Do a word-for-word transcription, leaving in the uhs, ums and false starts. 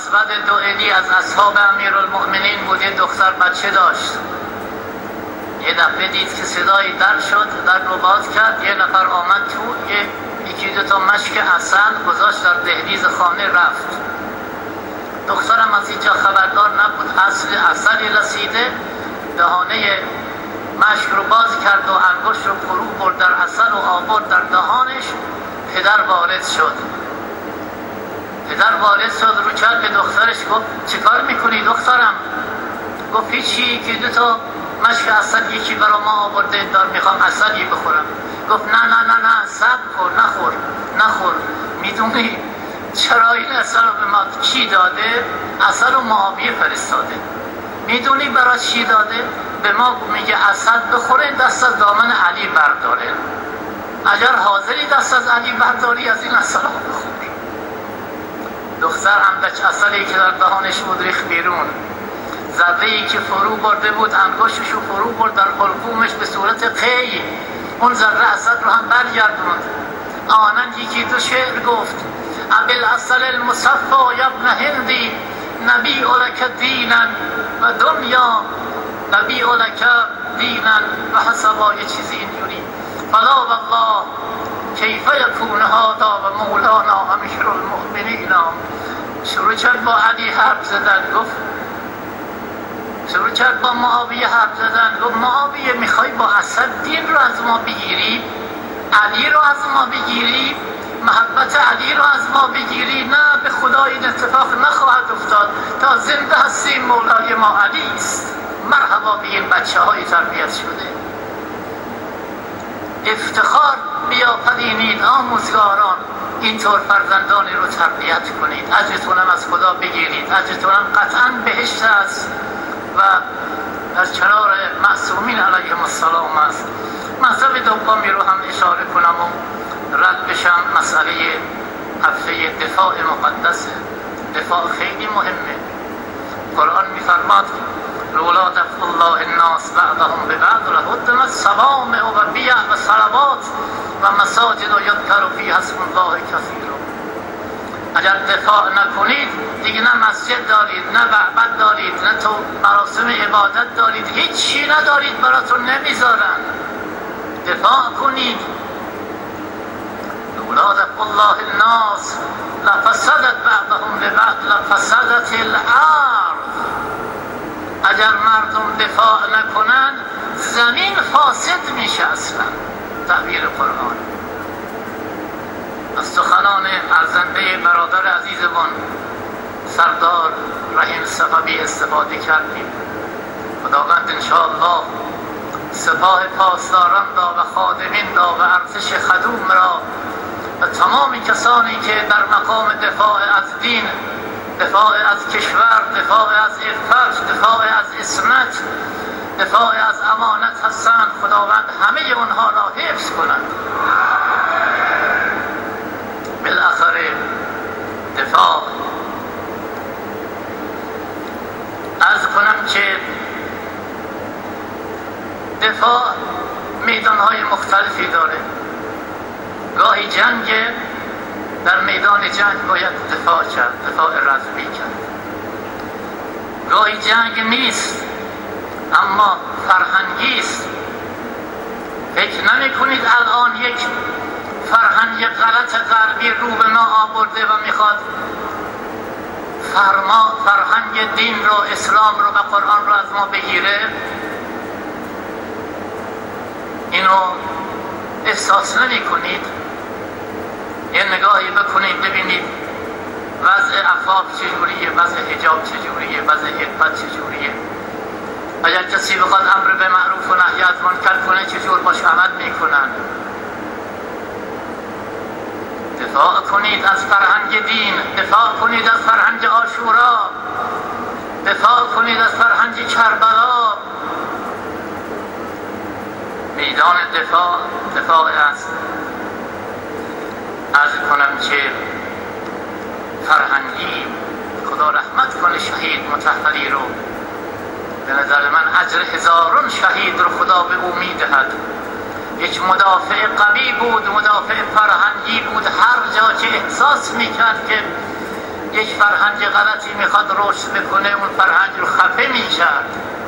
اسود دوئلی از اصحاب امیرالمؤمنین بود، یه دختر بچه داشت. یه دفعه دید که صدایی در شد، در رو باز کرد، یه نفر آمد تو، یه یکی دو تا مشک عسل گذاشت در دهلیز خانه رفت. دخترم از اینجا خبردار نبود، اصل عسلی رسیده، دهانه مشک رو باز کرد و انگشت رو فرو برد در عسل و آورد در دهانش. پدر وارد شد. پدر وارد شد رو کرد به دخترش، گفت چه کار میکنی دخترم؟ گفت هیچی، که دو تا مشک عسل یکی برا ما آورده، دار میخوام عسلی بخورم. گفت نه نه نه نه صبر کن، نخور نخور. میدونی چرا این عسل رو به ما کی داده؟ عسل رو معاویه فرستاده. میدونی برای چی داده؟ به ما میگه عسل بخوره، دست از دامن علی برداره. اگر حاضری دست از علی برداری، از این عسل رو بخور. دختر اندک عسلی که در دهانش بود ریخت بیرون. ذره‌ای که فرو برده بود انگشتش رو فرو برد در حلقومش به صورت قی. اون ذره عسل رو هم برگردوند. آنن یکی دو شعر گفت: ابوالعسل المصفا یا ابن هندی نبی لک دینا و دنیا، نبی لک دینا و حسبا، یه چیزی اینجوری. فلا والله کیف یکون هذا و مولانا امیرالمؤمنین. شروع کرد با علی حرف زدن، گفت شروع کرد با معاویه حرف زدن، گفت معاویه میخوای با اسد دین رو از ما بگیری؟ علی رو از ما بگیری؟ محبت علی رو از ما بگیری؟ نه، به خدا این اتفاق نخواهد افتاد. تا زنده هستیم مولای ما علی است. مرحبا به این بچه های تربیت شده. افتخار بیافرینید آموزگاران، اینطور فرزندانی رو تربیت کنید، اجرتونم از خدا بگیرید، اجرتونم قطعا بهشت است و در کنار معصومین علیهم السلام است. مطلب دومی رو هم اشاره کنم و رد بشم. مسئله هفته دفاع مقدسه. دفاع خیلی مهمه. قرآن می‌فرماد لولا دفع الله الناس بعضهم ببعض لهدمت صوامع و بیع و صلوات و مساجد یذکر فیها اسم الله کثیرا. اگر دفاع نکنید دیگه نه مسجد دارید، نه معبد دارید، نه تو مراسم عبادت دارید، هیچی ندارید، براتون نمیذارن. دفاع کنید. لولا دفع الله الناس لفسدت بعضهم ببعض لفسدت الارض. اگر مردم دفاع نکنن زمین فاسد میشه اصلا. تعبیر قرآن. از سخنان ارزنده برادر عزیزمان سردار رحیم صفوی استفاده کردیم. خداوند انشاءالله سپاه پاسداران را و خادمین را و ارتش خدوم را و تمام کسانی که در مقام دفاع از دین، دفاع از کشور، دفاع از عفت، دفاع از عصمت، دفاع از امانت هستند، خداوند همه اونها را حفظ کنند. بالاخره دفاع عرض کنم که دفاع میدانهای مختلفی داره. گاهی جنگ، در میدان جنگ باید دفاع کرد، دفاع رزمی کرد. گاهی جنگ نیست اما فرهنگی است. فکر نمی کنید الان یک فرهنگ غلط غربی رو به ما آورده و میخواد فرما فرهنگ دین رو، اسلام رو و قرآن رو از ما بگیره؟ اینو احساس نمی کنید؟ یه نگاهی بکنید ببینید وضع عفاف چجوریه، وضع حجاب چجوریه، وضع عفت چجوریه. اگر کسی بخواد امر به معروف و نهی از منکر کنه چجور باش عمل میکنن؟ دفاع کنید از فرهنگ دین، دفاع کنید از فرهنگ عاشورا، دفاع کنید از فرهنگ کربلا. میدان دفاع دفاع است. عرض کنم که فرهنگی، خدا رحمت کنه شهید مطهری رو، به نظر من اجر هزاران شهید رو خدا به او میدهد. یک مدافع قوی بود، مدافع فرهنگی بود. هر جا که احساس میکرد که یک فرهنگ غلطی میخواد رشد بکنه، اون فرهنگ رو خفه میکرد.